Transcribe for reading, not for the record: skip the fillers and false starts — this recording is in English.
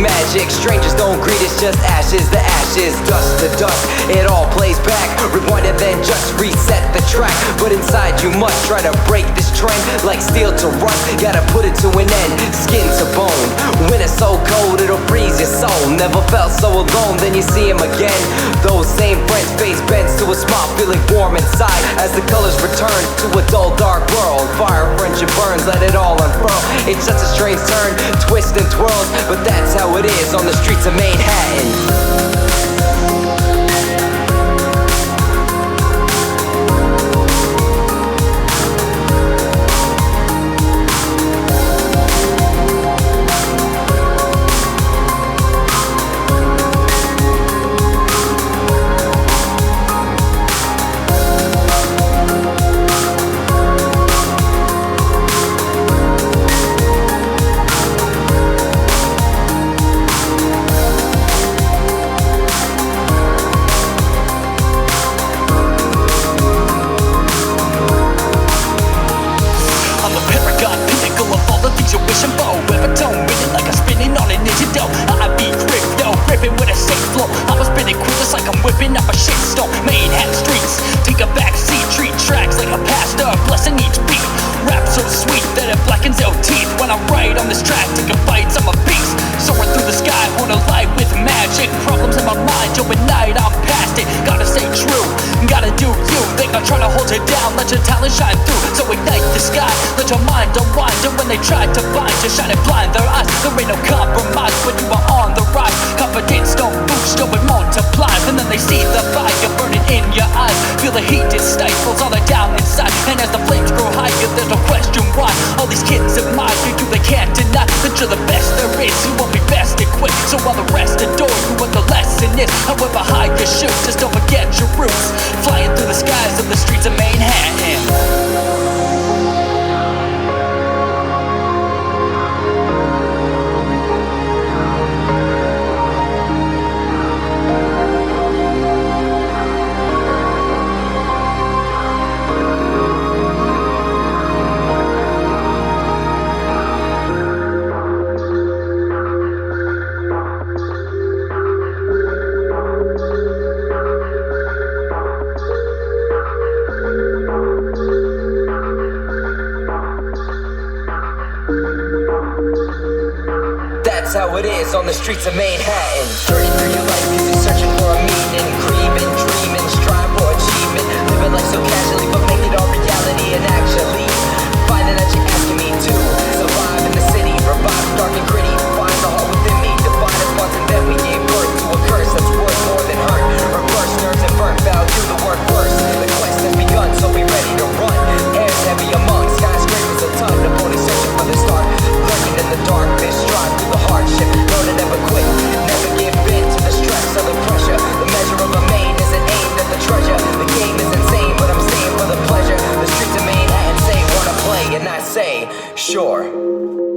magic. Strangers don't greet, it's just ashes to ashes, dust to dust. It all plays back, rewind and then just reset the track. But inside you must try to break this trend, like steel to rust, gotta put it to an end, skin to bone. When it's so cold, it'll freeze your soul. Never felt so alone, then you see him again. Those same friends, face bends to a smile, feeling warm inside as the colors return to a dull, dark world. Fire, friendship burns, let it all unfurl. It's just a strange turn, twists and twirls, but that's how it is on the streets of Manhattan. Whipping up a shitstorm, Manhattan streets. Take a backseat, treat tracks like a pastor, blessing each beat. Rap so sweet that it blackens your teeth. When I write on this track, taking fights, I'm a beast. Soaring through the sky, on a light with magic. Problems in my mind, overnight I'm past it. Gotta stay true, gotta do you. They gon' try to hold you down, let your talent shine through. So ignite the sky, let your mind unwind. And when they try to find you, shining blind their eyes. There ain't no compromise when you are on the rise. Confidence don't boost, it multiplies. And then they see the fire burning in your eyes. Feel the heat, it stifles all the down inside. And as the flames grow higher, there's no question why all these kids admire you. They can't deny that you're the best there is. You won't be best equipped, so while the rest adore you, what the lesson is. However high you shoot, just don't forget your roots. Flying through the skies of the streets of Manhattan. That's how it is on the streets of Manhattan. Journey through your life, music searching for a meaning. Grieving, dreaming, strive for achievement. Living life so casually, but make it all reality. And actually, finding that you're asking me to survive in the city, revive dark and gritty. Find the heart within me, divide us once, and then we gave birth to a curse that's worth more than hurt. Reverse nerves and burnt, bow do the work first. The quest has begun, so be ready to run. Air's heavy among skyscrapers, a ton of ponies searching for the start. Lurking in the darkness, strive through the hardship. Know to never quit, never give in to the stress or the pressure. The measure of a main isn't aimed at the treasure. The game is insane, but I'm staying for the pleasure. The streets of Manhattan say wanna play, and I say sure.